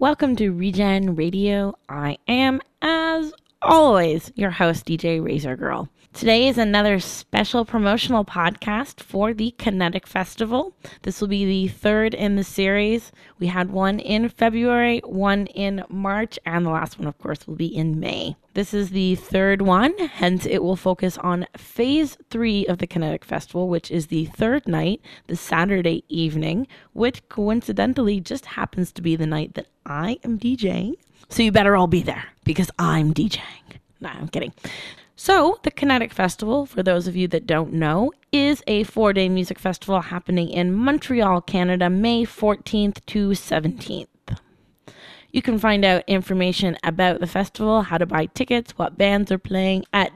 Welcome to Regen Radio. I am, as always, your host, DJ Razor Girl. Today is another special promotional podcast for the Kinetic Festival. This will be the third in the series. We had one in February, one in March, and the last one, of course, will be in May. This is the third one, hence it will focus on Phase 3 of the Kinetic Festival, which is the third night, the Saturday evening, which coincidentally just happens to be the night that I am DJing. So you better all be there, because I'm DJing. No, I'm kidding. So, the Kinetic Festival, for those of you that don't know, is a 4-day music festival happening in Montreal, Canada, May 14th to 17th. You can find out information about the festival, how to buy tickets, what bands are playing at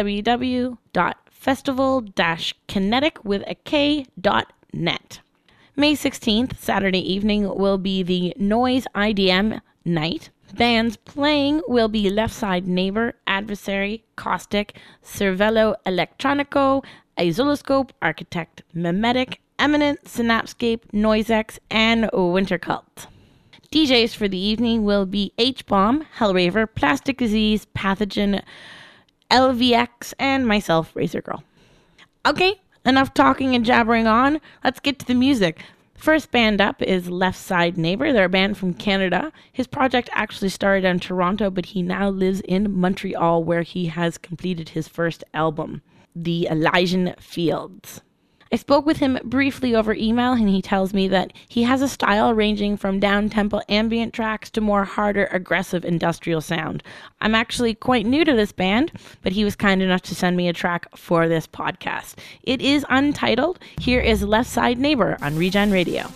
www.festival-kinetic.net. May 16th, Saturday evening, will be the Noise IDM night. Bands playing will be Left Side Neighbor, Adversary, Caustic, Cervello Electronico, Isoloscope, Architect Memetic, Eminent, Synapscape, Noisex, and Winter Cult. DJs for the evening will be H-Bomb, Hellraver, Plastic Disease, Pathogen, LVX, and myself, Razor Girl. Okay, enough talking and jabbering on. Let's get to the music. First band up is Left Side Neighbor. They're a band from Canada. His project actually started in Toronto, but he now lives in Montreal, where he has completed his first album, The Elysian Fields. I spoke with him briefly over email, and he tells me that he has a style ranging from down-tempo ambient tracks to more harder, aggressive industrial sound. I'm actually quite new to this band, but he was kind enough to send me a track for this podcast. It is untitled. Here is Left Side Neighbor on Regen Radio.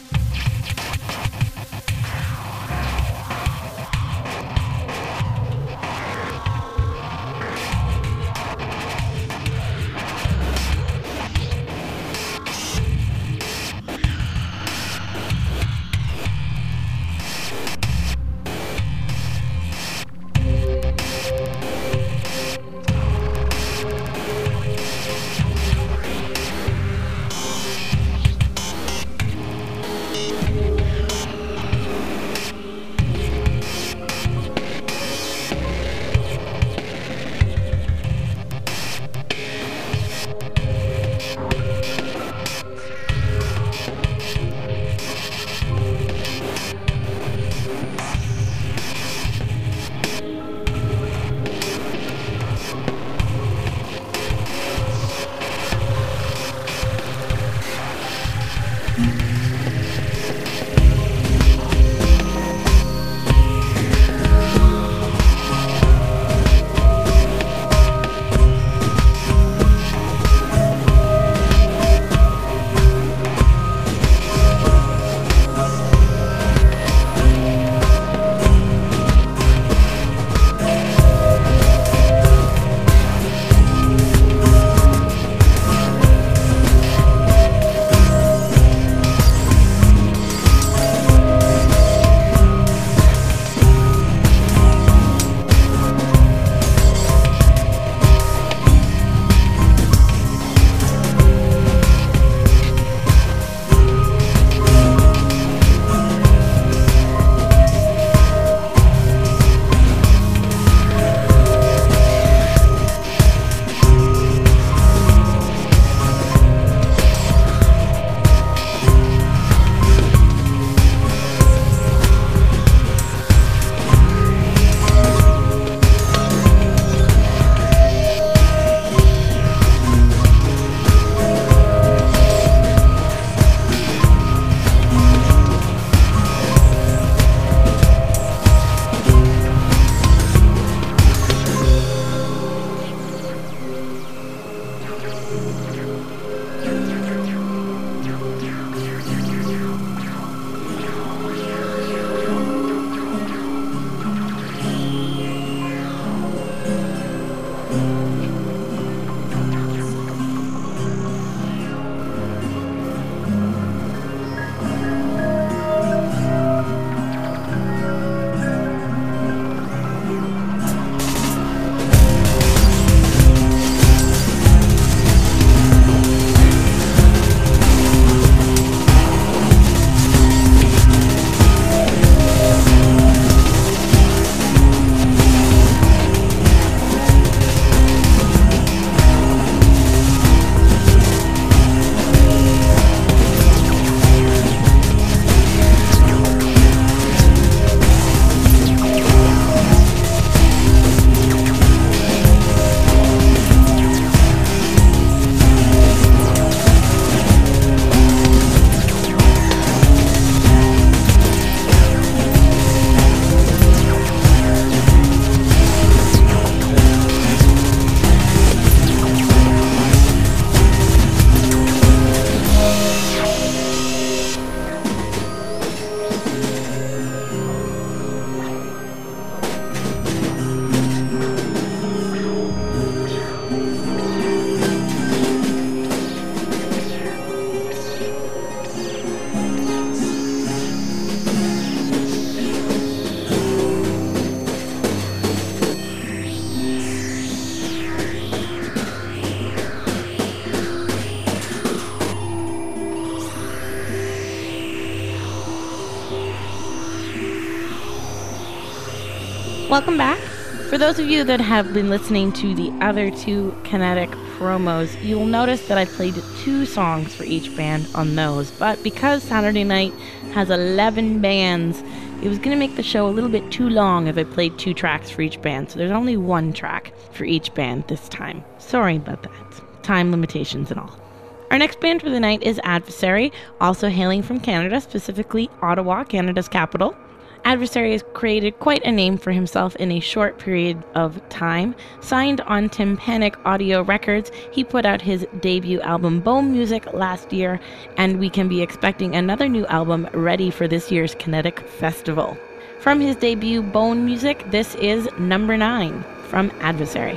Welcome back. For those of you that have been listening to the other two Kinetic promos, you will notice that I played 2 songs for each band on those. But because Saturday Night has 11 bands, it was going to make the show a little bit too long if I played 2 tracks for each band. So there's only 1 track for each band this time. Sorry about that. Time limitations and all. Our next band for the night is Adversary, also hailing from Canada, specifically Ottawa, Canada's capital. Adversary has created quite a name for himself in a short period of time. Signed on Tympanic Audio Records, he put out his debut album Bone Music last year, and we can be expecting another new album ready for this year's Kinetic Festival. From his debut Bone Music, this is number 9 from Adversary.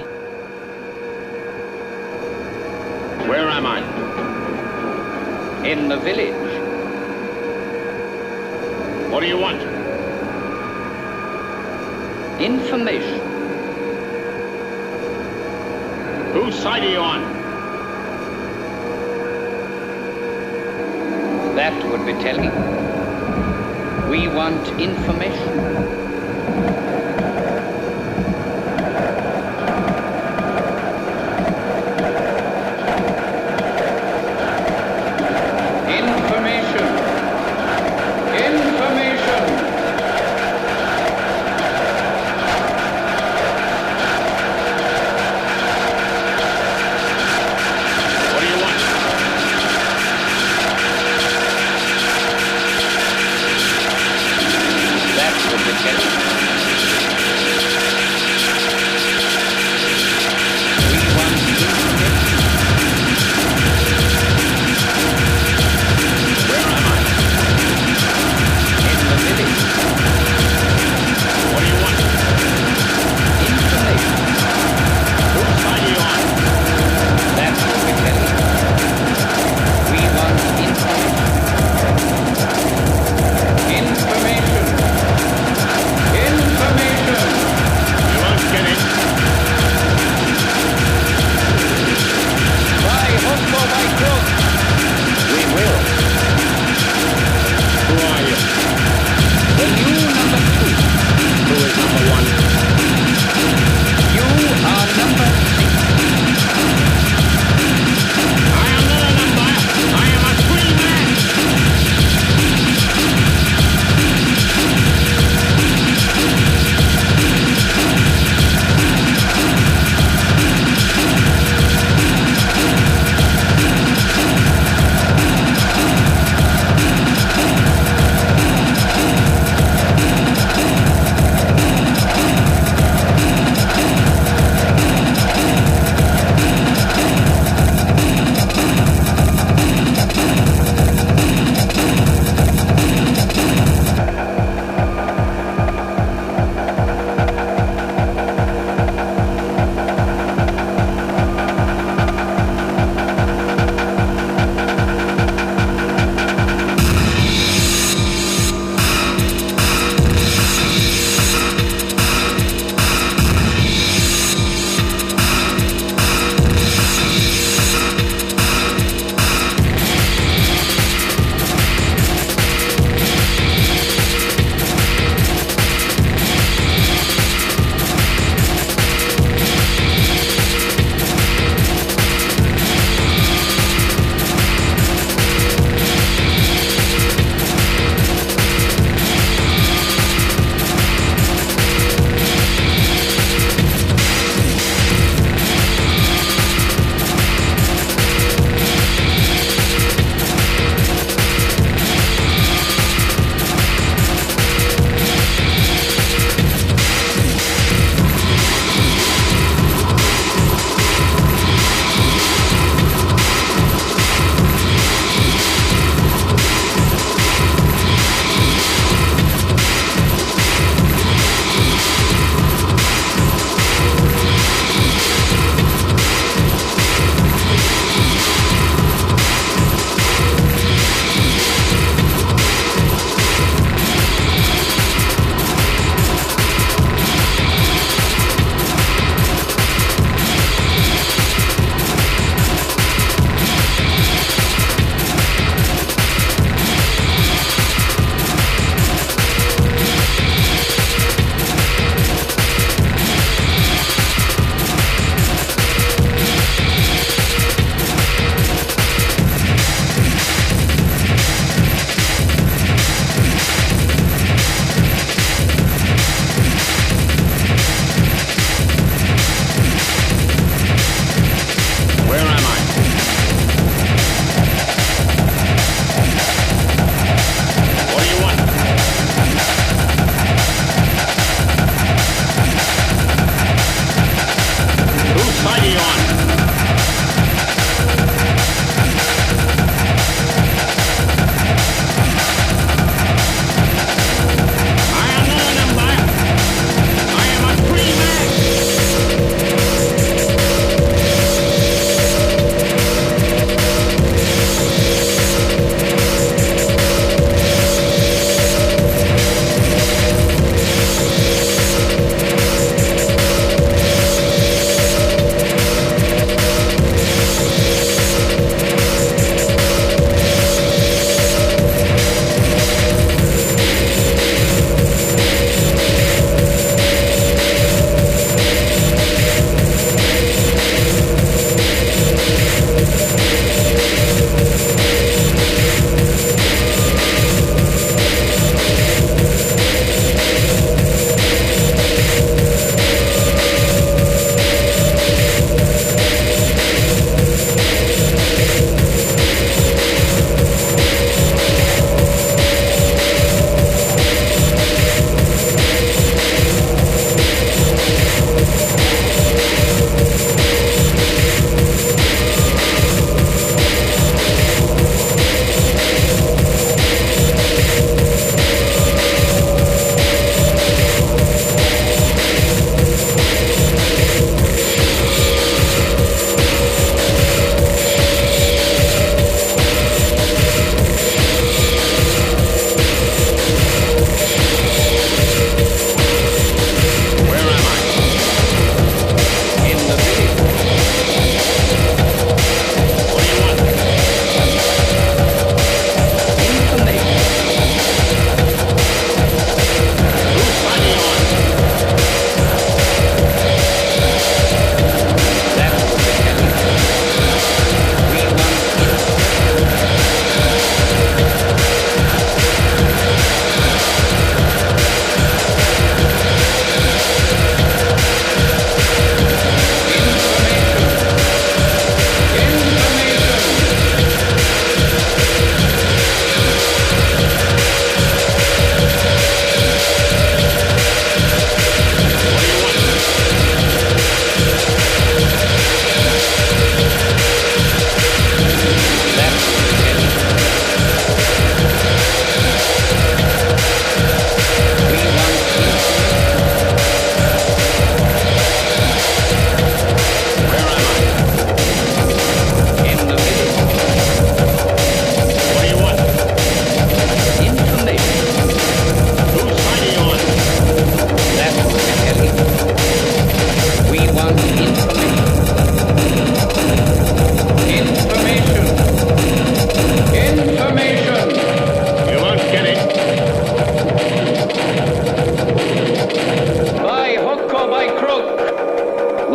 Where am I? In the village. What do you want? Information. Whose side are you on? That would be telling. We want information.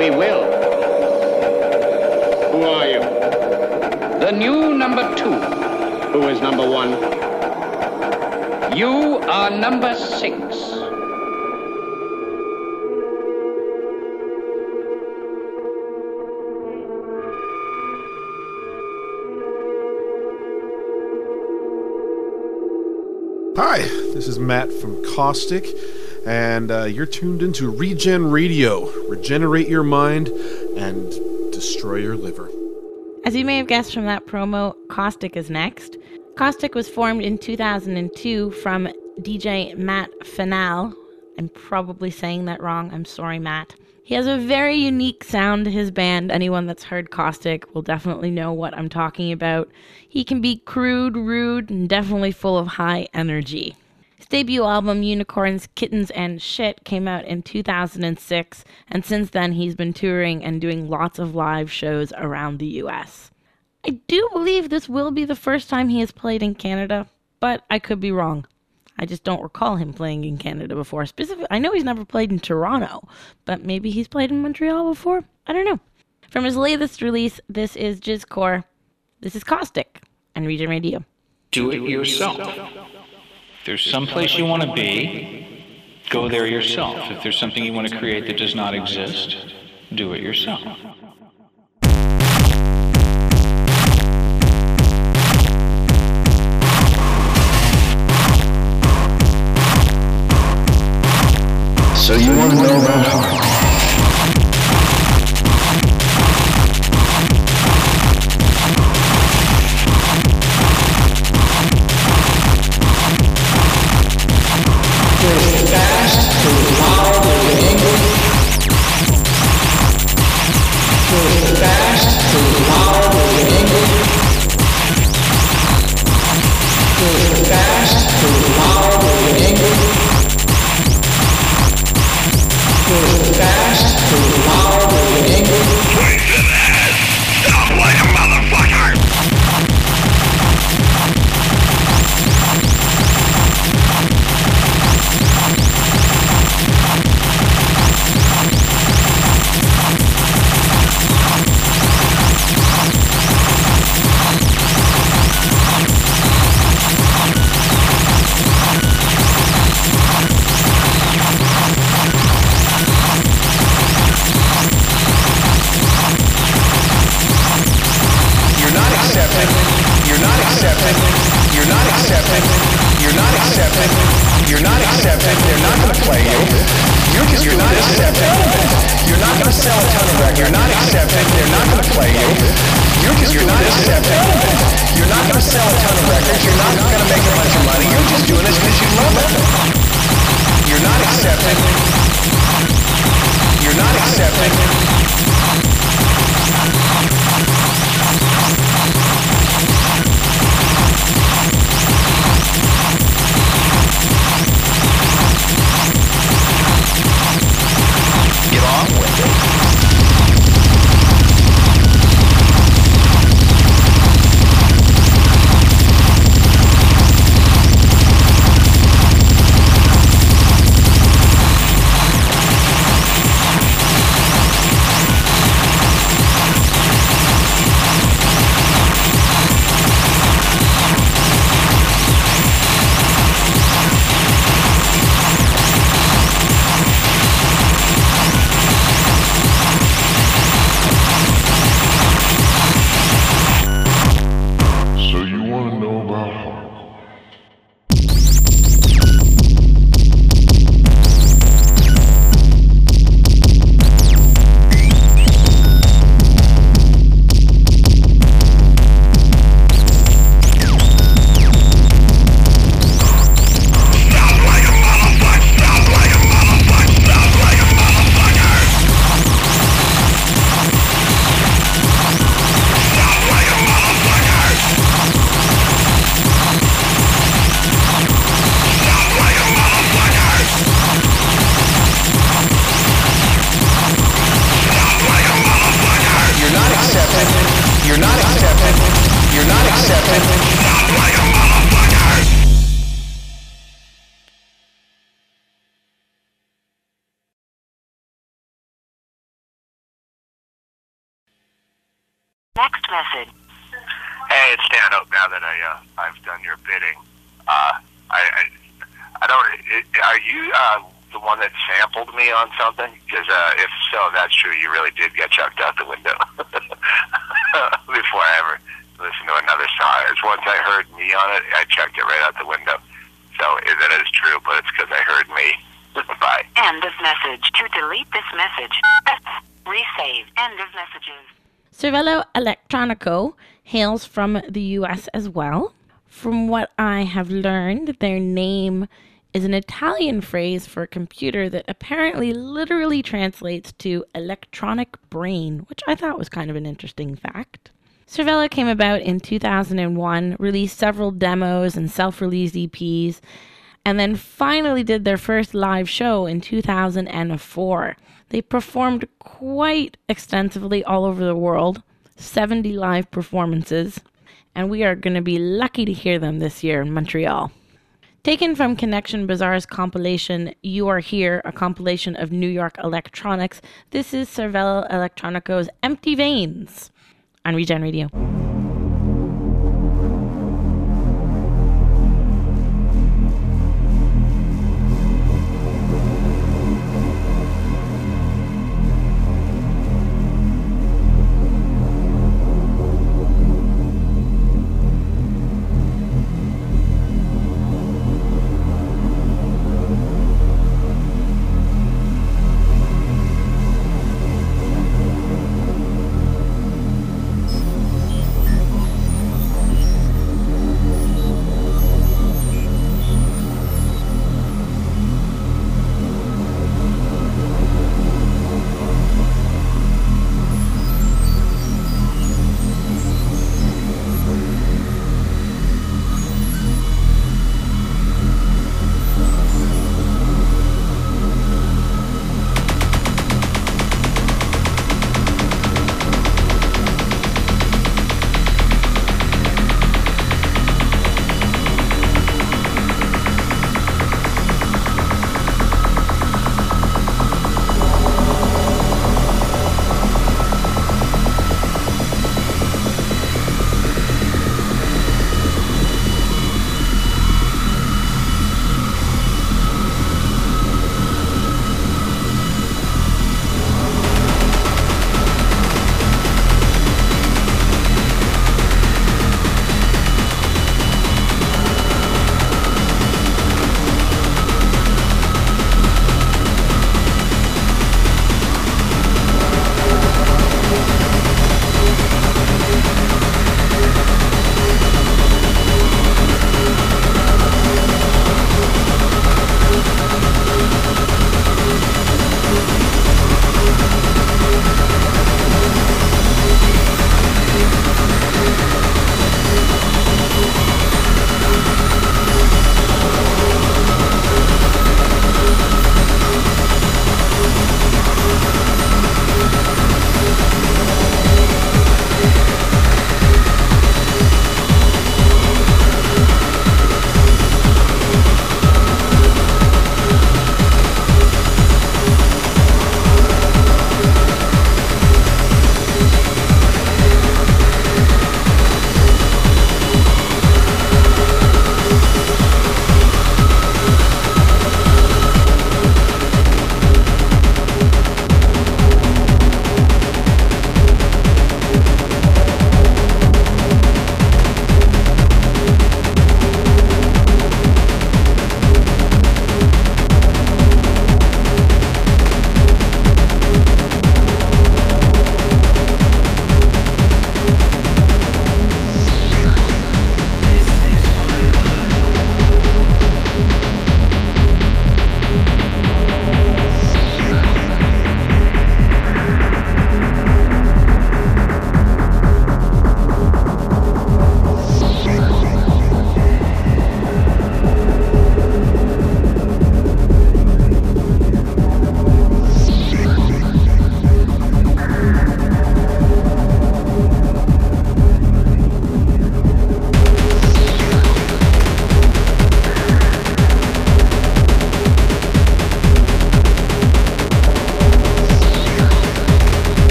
We will. Who are you? The new number 2. Who is number 1? You are number 6. Hi, this is Matt from Caustic, and you're tuned into Regen Radio. Regenerate your mind and destroy your liver. As you may have guessed from that promo, Caustic is next. Caustic was formed in 2002 from DJ Matt Fanal. I'm probably saying that wrong. I'm sorry, Matt. He has a very unique sound to his band. Anyone that's heard Caustic will definitely know what I'm talking about. He can be crude, rude, and definitely full of high energy. His debut album, Unicorns, Kittens, and Shit, came out in 2006, and since then he's been touring and doing lots of live shows around the US. I do believe this will be the first time he has played in Canada, but I could be wrong. I just don't recall him playing in Canada before. Specifically, I know he's never played in Toronto, but maybe he's played in Montreal before? I don't know. From his latest release, this is Jizzcore. This is Caustic on Regen Radio. Do it yourself. If there's some place you want to be, go there yourself. If there's something you want to create that does not exist, do it yourself. So you want to know about heart? There's fast, there's wild, there's angry. There's fast, there's wild, there's angry. There's fast, there's wild, there's angry. There's fast, there's wild, there's angry. Wasted ass! Stop like a motherfucker! message. Hey, it's Dan Oak. Now that I've done your bidding, I don't. Are you the one that sampled me on something? Because if so, that's true. You really did get chucked out the window before I ever listened to another song. It's once I heard me on it, I chucked it right out the window. So that is true, but it's because I heard me. Bye. End of message. To delete this message, resave. End of messages. Cervello Electronico hails from the US as well. From what I have learned, their name is an Italian phrase for a computer that apparently literally translates to electronic brain, which I thought was kind of an interesting fact. Cervello came about in 2001, released several demos and self-released EPs, and then finally did their first live show in 2004. They performed quite extensively all over the world, 70 live performances, and we are going to be lucky to hear them this year in Montreal. Taken from Connection Bazaar's compilation You Are Here, a compilation of New York electronics, this is Cervello Electronico's Empty Veins on Regen Radio.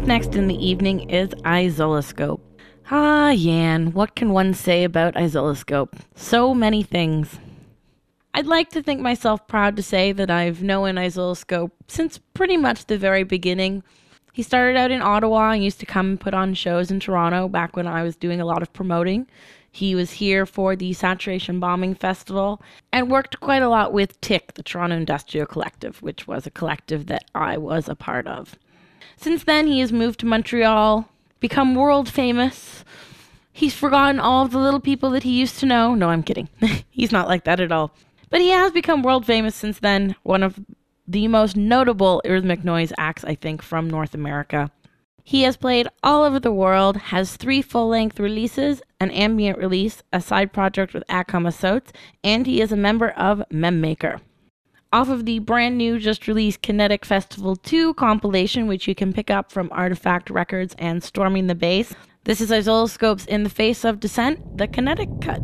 next in the evening is Isoloscope. Ah, Yan, what can one say about Isoloscope? So many things. I'd like to think myself proud to say that I've known Isoloscope since pretty much the very beginning. He started out in Ottawa and used to come and put on shows in Toronto back when I was doing a lot of promoting. He was here for the Saturation Bombing Festival and worked quite a lot with TIC, the Toronto Industrial Collective, which was a collective that I was a part of. Since then, he has moved to Montreal, become world famous. He's forgotten all of the little people that he used to know. No, I'm kidding. He's not like that at all. But he has become world famous since then, one of the most notable rhythmic noise acts, I think, from North America. He has played all over the world, has 3 full-length releases, an ambient release, a side project with Akamasot, and he is a member of Memmaker. Off of the brand new, just released Kinetic Festival 2 compilation, which you can pick up from Artifact Records and Storming the Bass, this is Isoloscope's In the Face of Dissent, the Kinetic Cut.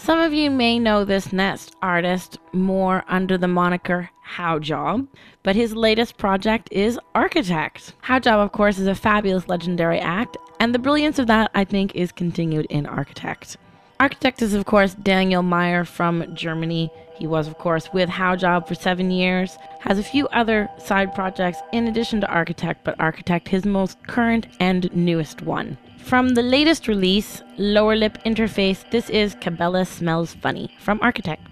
Some of you may know this next artist more under the moniker Howjob, but his latest project is Architect. Howjob, of course, is a fabulous legendary act, and the brilliance of that, I think, is continued in Architect. Architect is, of course, Daniel Meyer from Germany. He was, of course, with Howjob for 7 years, has a few other side projects in addition to Architect, but Architect his most current and newest one. From the latest release, Lower Lip Interface, this is Cabela Smells Funny from Architect.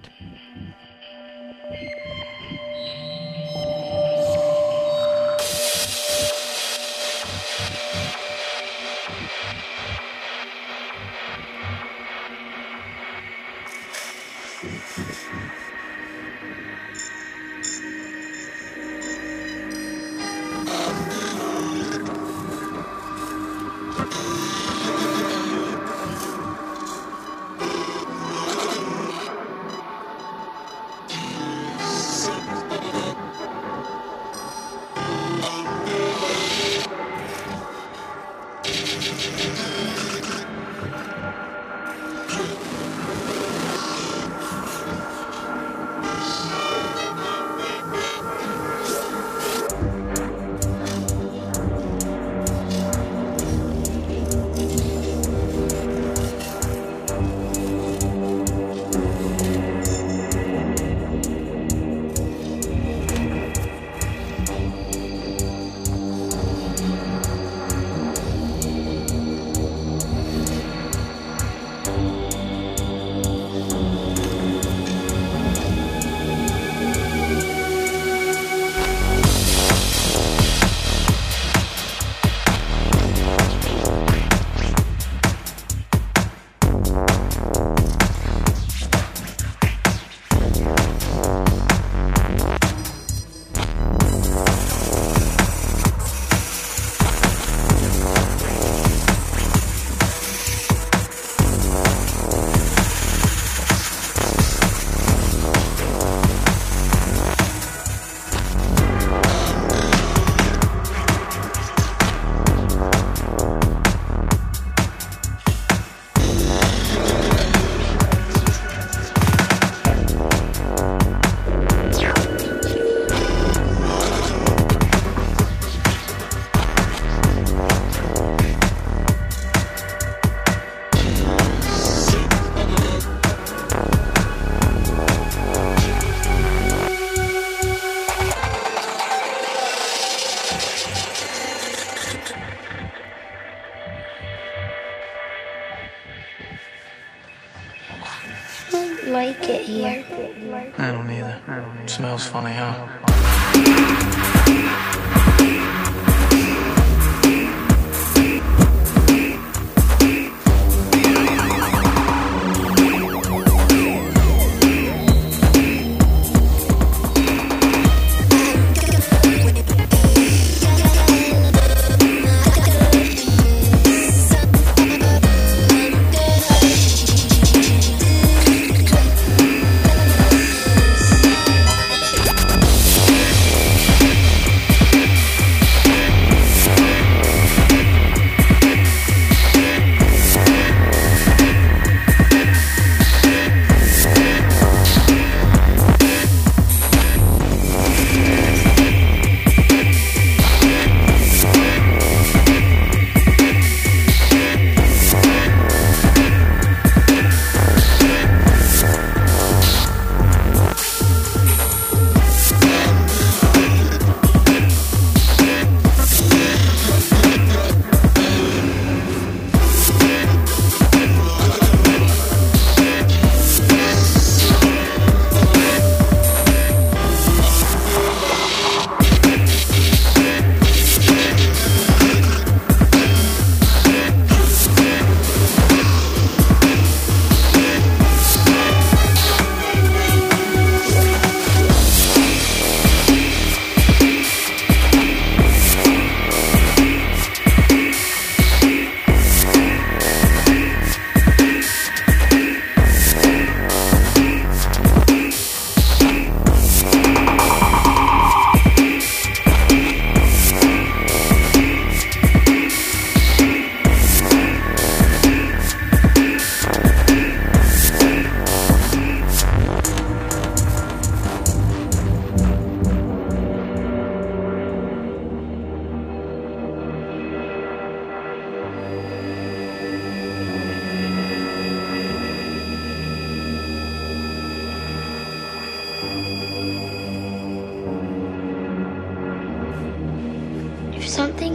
Like it here. I don't either. It smells funny, huh?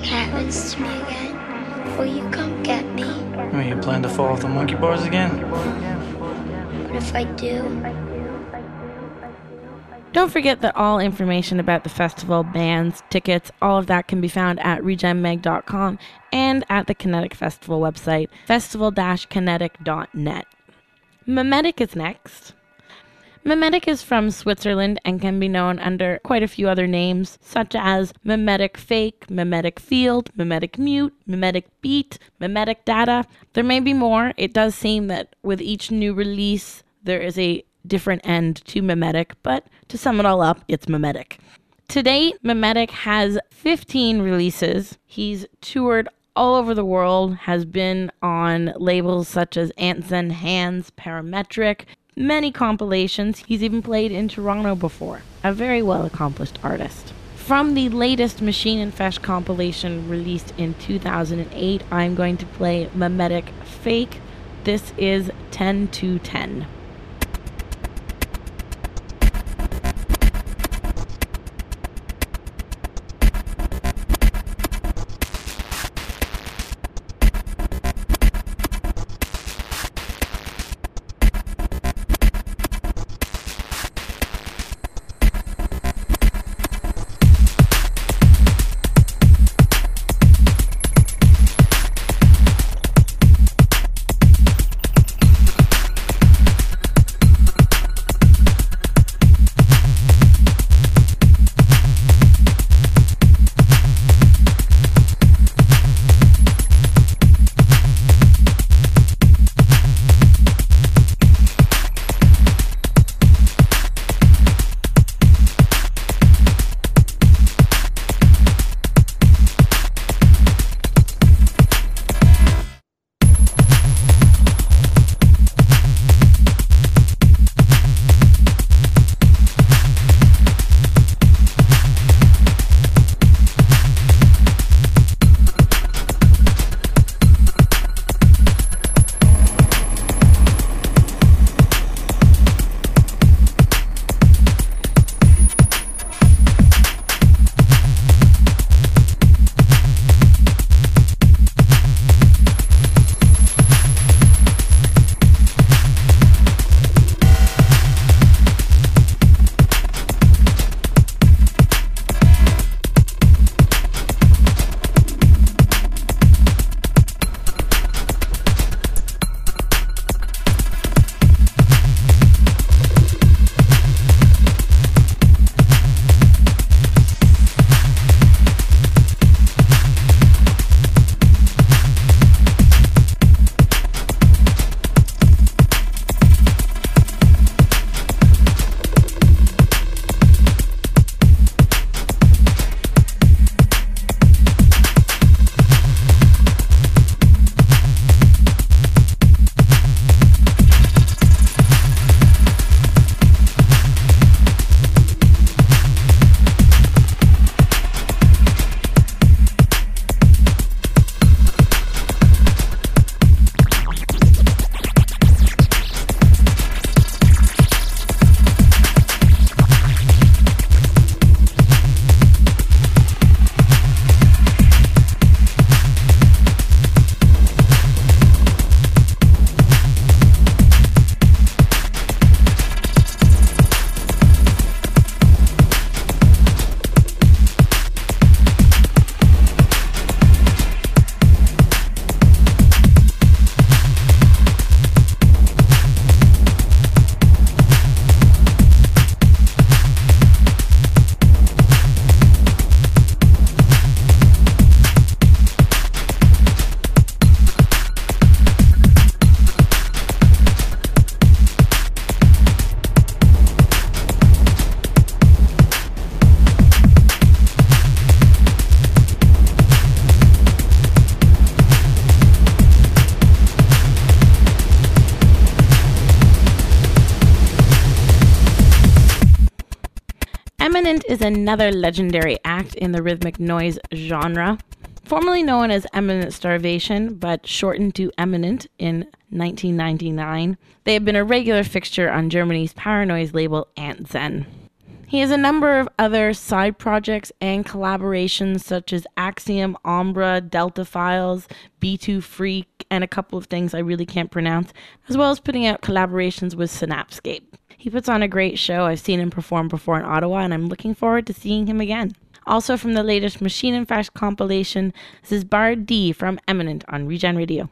happens to me again, will you come get me? I mean, you plan to fall off the monkey bars again? What if I do? Don't forget that all information about the festival, bands, tickets, all of that can be found at regenmag.com and at the Kinetic Festival website, festival-kinetic.net. Memetic is next. Memetic is from Switzerland and can be known under quite a few other names, such as Memetic Fake, Memetic Field, Memetic Mute, Memetic Beat, Memetic Data. There may be more. It does seem that with each new release, there is a different end to Memetic, but to sum it all up, it's Memetic. To date, Memetic has 15 releases. He's toured all over the world, has been on labels such as Antzen, Hands, Parametric, many compilations. He's even played in Toronto before. A very well-accomplished artist. From the latest Machine and Fesh compilation released in 2008, I'm going to play Memetic Fake. This is 10 to 10. Eminent is another legendary act in the rhythmic noise genre. Formerly known as Eminent Starvation, but shortened to Eminent in 1999, they have been a regular fixture on Germany's power noise label Antzen. He has a number of other side projects and collaborations such as Axiom, Ombra, Delta Files, B2 Freak, and a couple of things I really can't pronounce, as well as putting out collaborations with Synapscape. He puts on a great show. I've seen him perform before in Ottawa, and I'm looking forward to seeing him again. Also from the latest Machine Infest compilation, this is Bard D from Eminent on Regen Radio.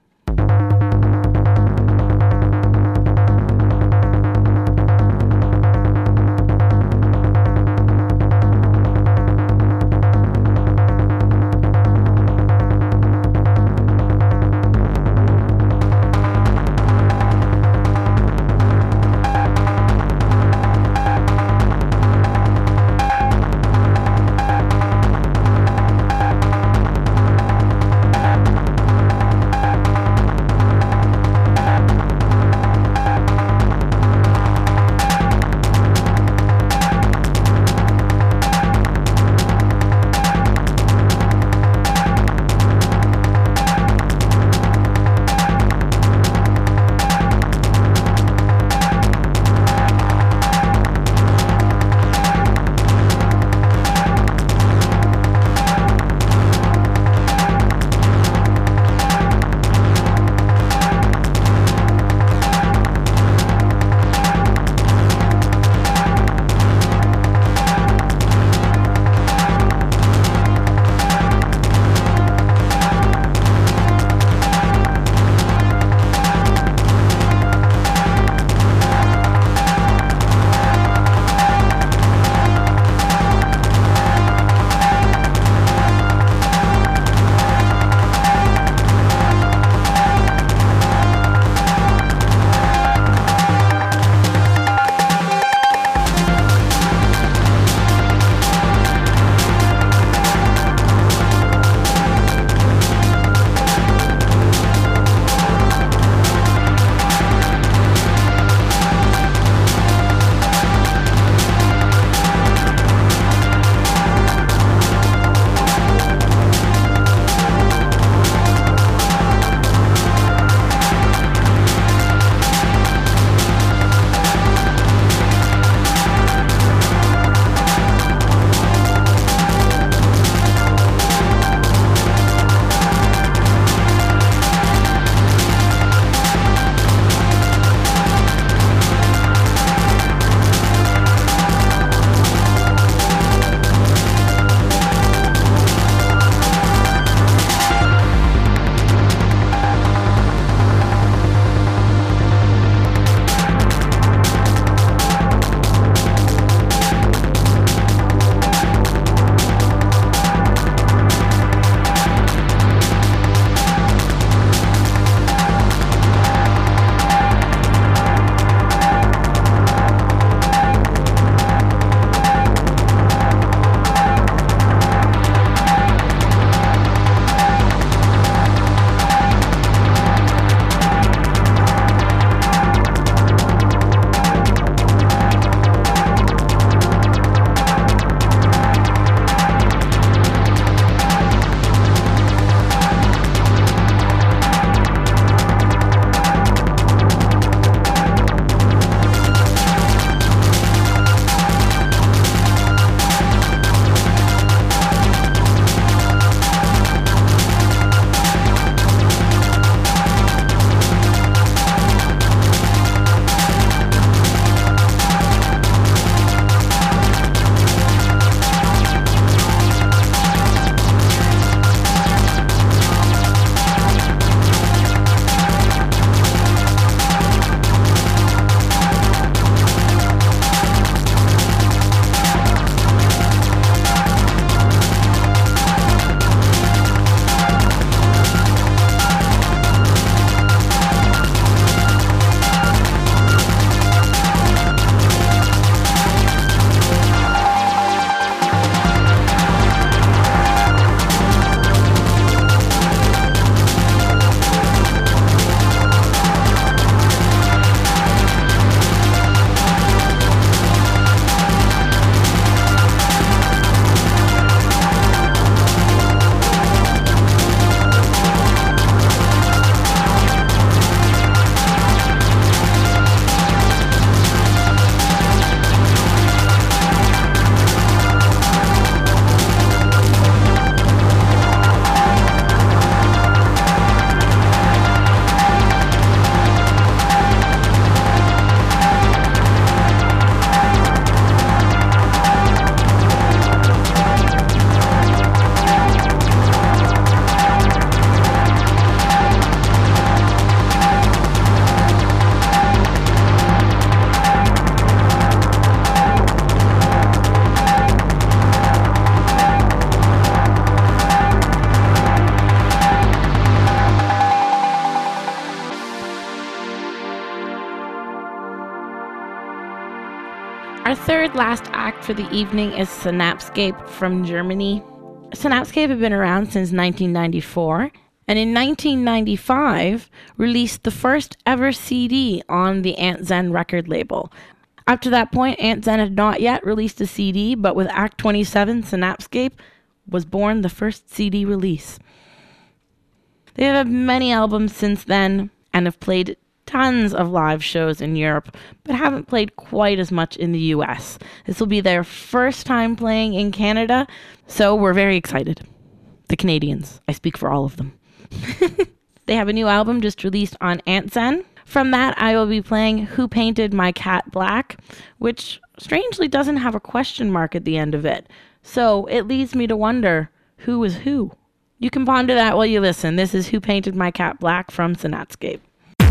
Our third last act for the evening is Synapscape from Germany. Synapscape have been around since 1994, and in 1995 released the first ever CD on the Ant Zen record label. Up to that point, Ant Zen had not yet released a CD, but with Act 27, Synapscape was born the first CD release. They have had many albums since then and have played tons of live shows in Europe, but haven't played quite as much in the US. This will be their first time playing in Canada, so we're very excited. The Canadians. I speak for all of them. They have a new album just released on Ant Zen. From that, I will be playing Who Painted My Cat Black, which strangely doesn't have a question mark at the end of it. So it leads me to wonder, who is who? You can ponder that while you listen. This is Who Painted My Cat Black from Synapscape.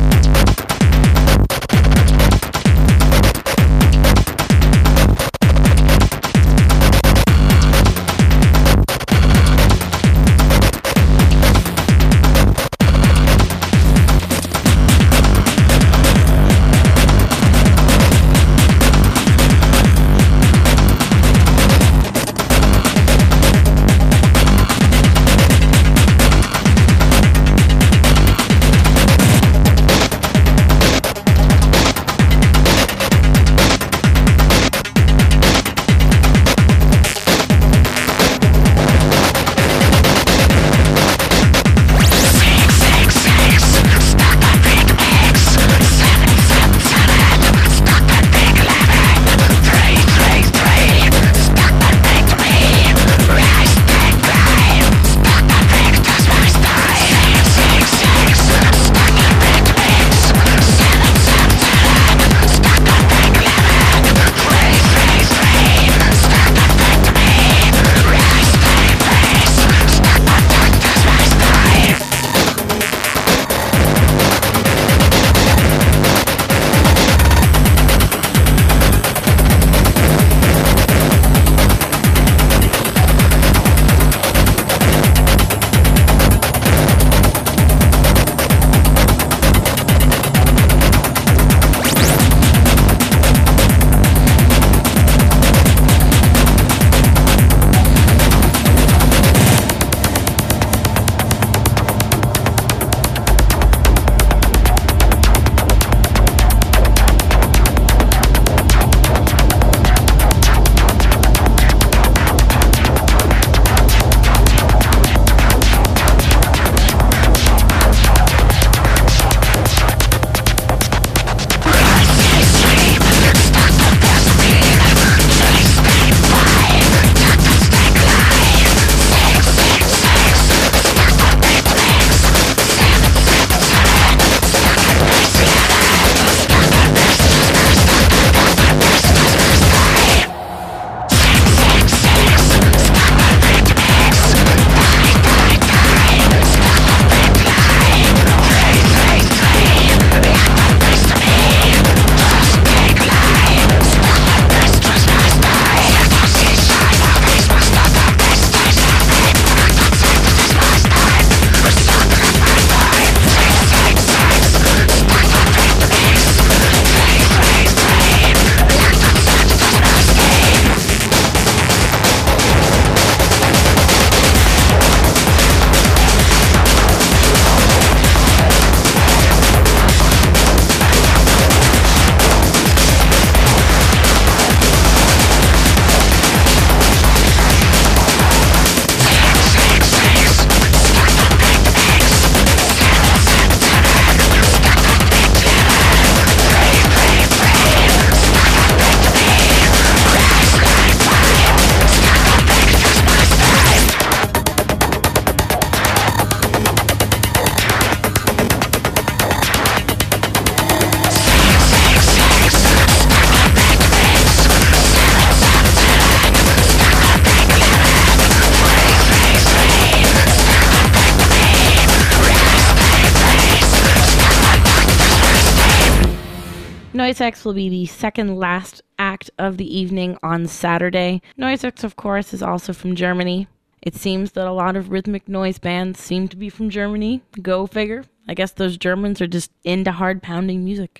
NoiseX will be the second last act of the evening on Saturday. NoiseX, of course, is also from Germany. It seems that a lot of rhythmic noise bands seem to be from Germany. Go figure. I guess those Germans are just into hard pounding music.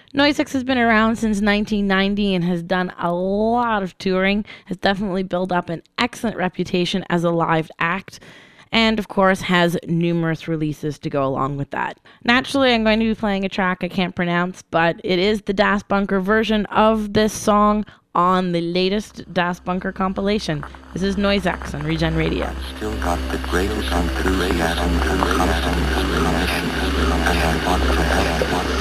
Noisix has been around since 1990 and has done a lot of touring, has definitely built up an excellent reputation as a live act, and of course has numerous releases to go along with that. Naturally, I'm going to be playing a track I can't pronounce, but it is the Das Bunker version of this song on the latest Das Bunker compilation. This is Noisix on Regen Radio. Still got the greatest enthusiasm for constant mission, and I want to help.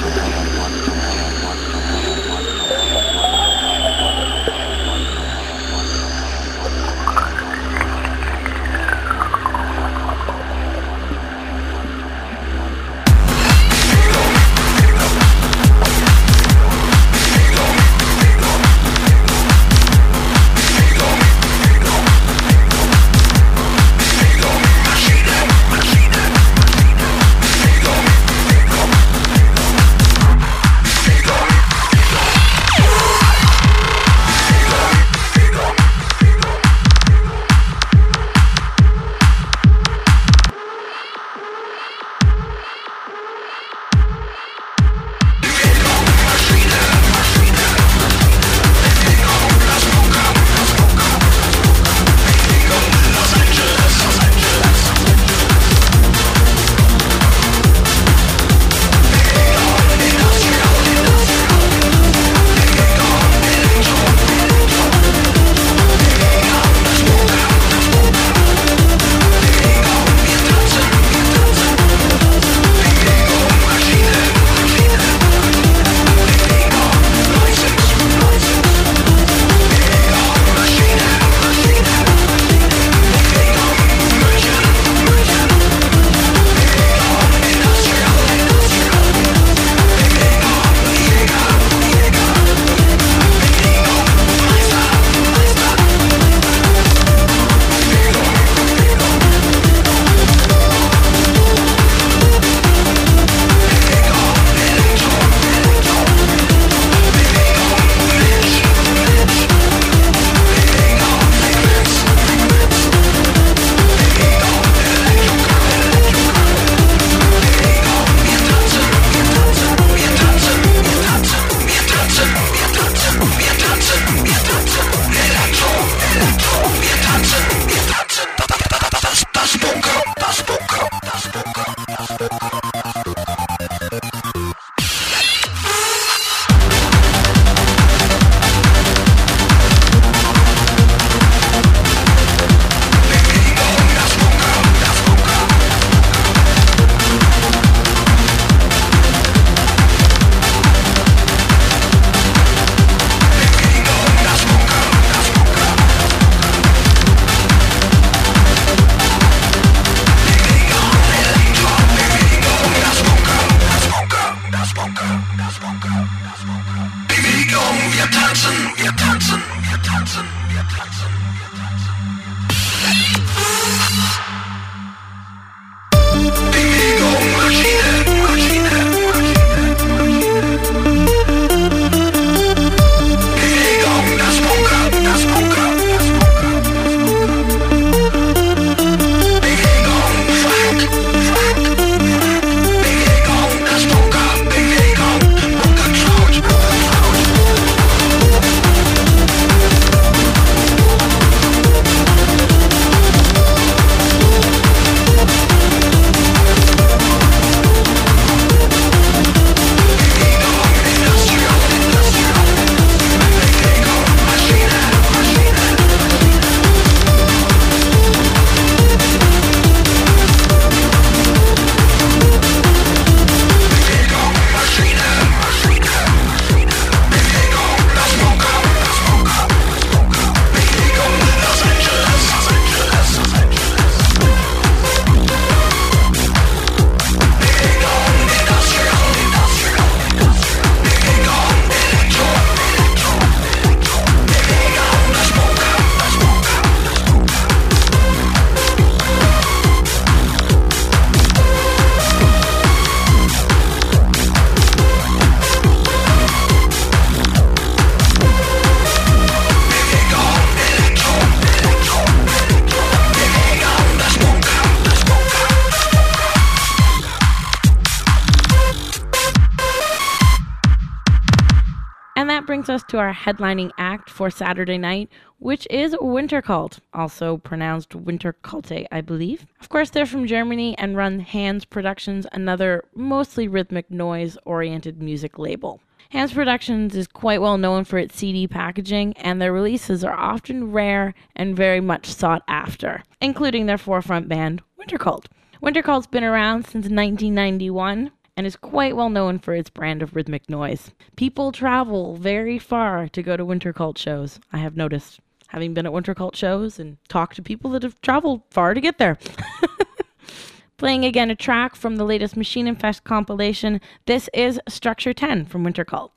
brings us to our headlining act for Saturday night, which is Wintercult, also pronounced Winterculte, I believe. Of course, they're from Germany and run Hands Productions, another mostly rhythmic noise-oriented music label. Hands Productions is quite well known for its CD packaging, and their releases are often rare and very much sought after, including their forefront band, Wintercult. Wintercult's been around since 1991 and is quite well known for its brand of rhythmic noise. People travel very far to go to Wintercult shows, I have noticed, having been at Wintercult shows and talked to people that have traveled far to get there. Playing again a track from the latest Machine Infest compilation, this is Structure 10 from Wintercult.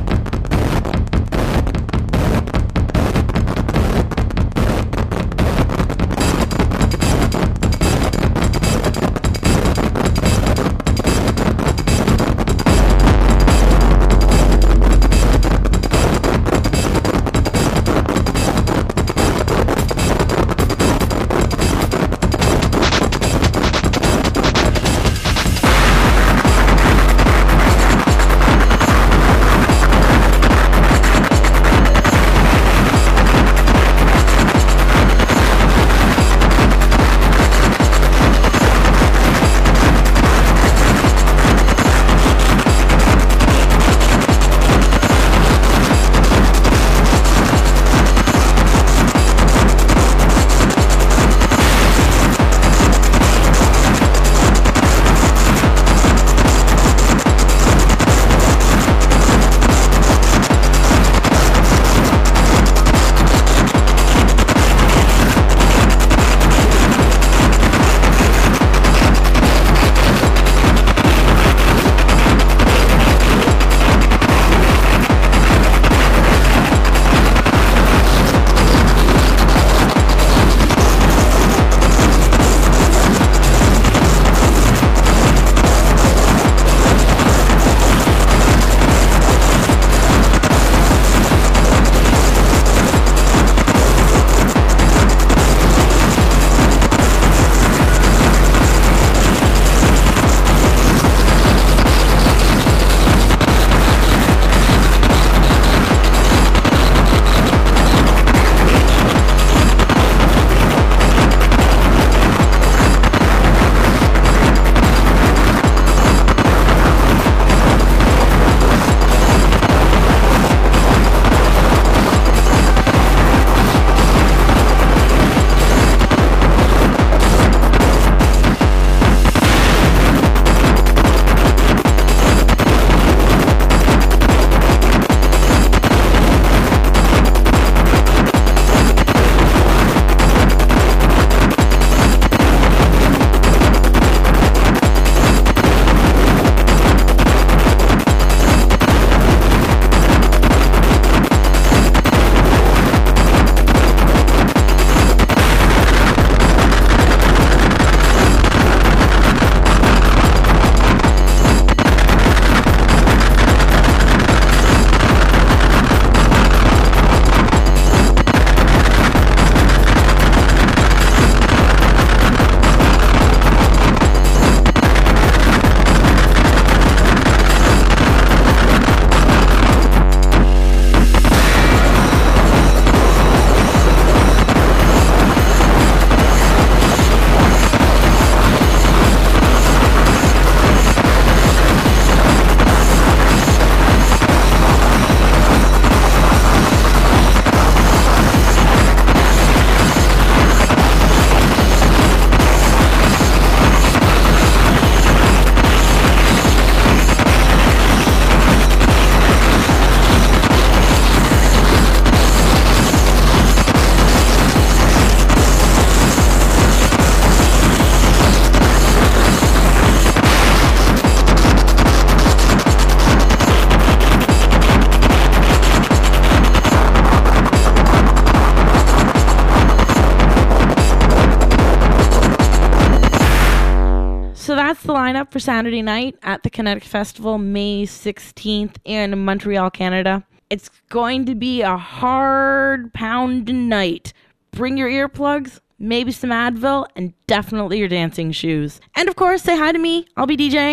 that's the lineup for Saturday night at the Kinetic Festival, May 16th in Montreal, Canada. It's going to be a hard pounding night. Bring your earplugs, maybe some Advil, and definitely your dancing shoes. And of course, say hi to me. I'll be DJing.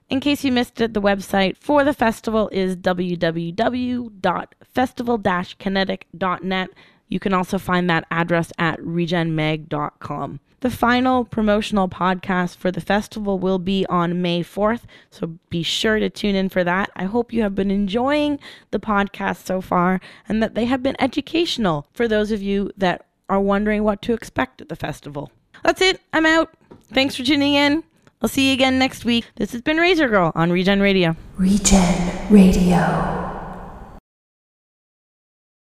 In case you missed it, the website for the festival is www.festival-kinetic.net. You can also find that address at regenmag.com. The final promotional podcast for the festival will be on May 4th, so be sure to tune in for that. I hope you have been enjoying the podcast so far and that they have been educational for those of you that are wondering what to expect at the festival. That's it. I'm out. Thanks for tuning in. I'll see you again next week. This has been Razor Girl on Regen Radio. Regen Radio.